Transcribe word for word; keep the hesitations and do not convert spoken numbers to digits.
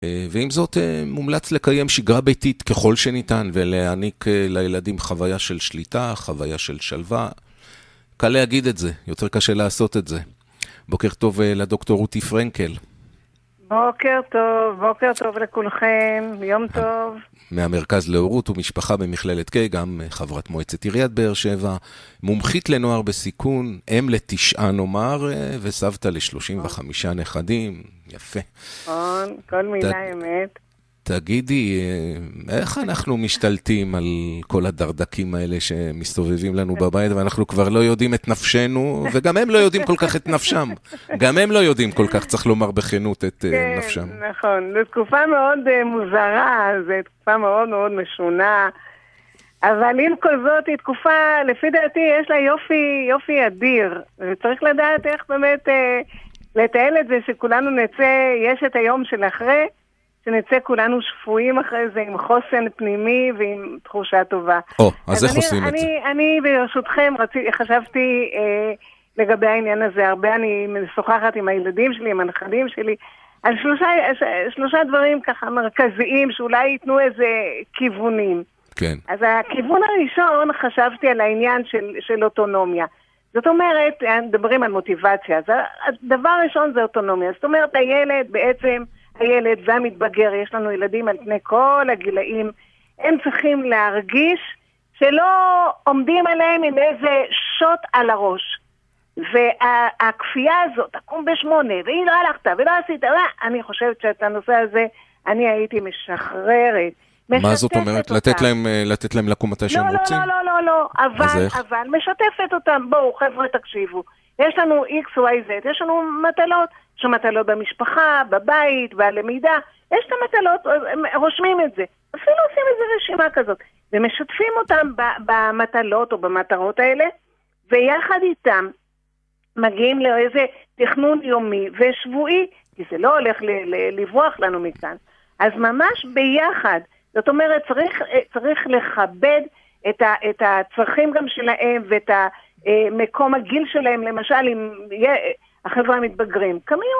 ועם זאת מומלץ לקיים שגרה ביתית ככל שניתן, ולהעניק לילדים חוויה של שליטה, חוויה של שלווה. קל להגיד את זה, יותר קשה לעשות את זה. בוקר טוב לדוקטור רותי פרנקל. בוקר טוב, בוקר טוב לכולכם, יום טוב. מהמרכז להורות ומשפחה במכללת קיי, גם חברת מועצת עיריית באר שבע, מומחית לנוער בסיכון, אם לתשעה נאמר, וסבתא ל-שלושים וחמישה נכדים, יפה. נכון, כל מילה אמת. תגידי, איך אנחנו משתלטים על כל הדרדקים האלה שמסתובבים לנו בבית, ואנחנו כבר לא יודעים את נפשנו, וגם הם לא יודעים כל כך את נפשם. גם הם לא יודעים כל כך, צריך לומר בכנות, את נפשם. כן, נכון. זו תקופה מאוד מוזרה, זו תקופה מאוד מאוד משונה, אבל עם כל זאת היא תקופה, לפי דעתי, יש לה יופי, יופי אדיר, וצריך לדעת איך באמת לתאל את זה, שכולנו נצא, יש את היום של אחרי, שנצא כולנו שפויים אחרי זה עם חוסן פנימי ועם תחושה טובה. או, אז, אז איך אני, עושים אני, את זה? אני ברשותכם רציתי, חשבתי אה, לגבי העניין הזה, הרבה אני משוחחת עם הילדים שלי, עם הנכדים שלי, על שלושה, שלושה דברים ככה מרכזיים שאולי ייתנו איזה כיוונים. כן. אז הכיוון הראשון חשבתי על העניין של, של אוטונומיה. זאת אומרת, מדברים על מוטיבציה, אז הדבר הראשון זה אוטונומיה. זאת אומרת, הילד בעצם... הילד והמתבגר, יש לנו ילדים על פני כל הגילאים, הם צריכים להרגיש שלא עומדים עליהם עם איזה שוט על הראש. והכפייה הזאת, תקום בשמונה, והיא לא הלכת, ולא עשית, אני חושבת שאת הנושא הזה, אני הייתי משחררת. מה זאת אומרת? לתת להם, לתת להם לקום מתי שהם רוצים? לא, לא, לא, לא, אבל, אבל משתפת אותם. בואו, חבר'ה, תקשיבו. יש לנו X, Y, Z, יש לנו מטלות, יש לנו מטלות במשפחה, בבית, בלמידה, יש את המטלות, רושמים את זה. אפילו עושים איזו רשימה כזאת, ומשתפים אותם במטלות או במטרות האלה, ויחד איתם מגיעים לאיזה תכנון יומי ושבועי, כי זה לא הולך לברוח לנו מכאן. אז ממש ביחד, זאת אומרת, צריך, צריך לכבד את, ה, את הצרכים גם שלהם ואת המקום הגיל שלהם, למשל, אם החבר'ה המתבגרים. קמים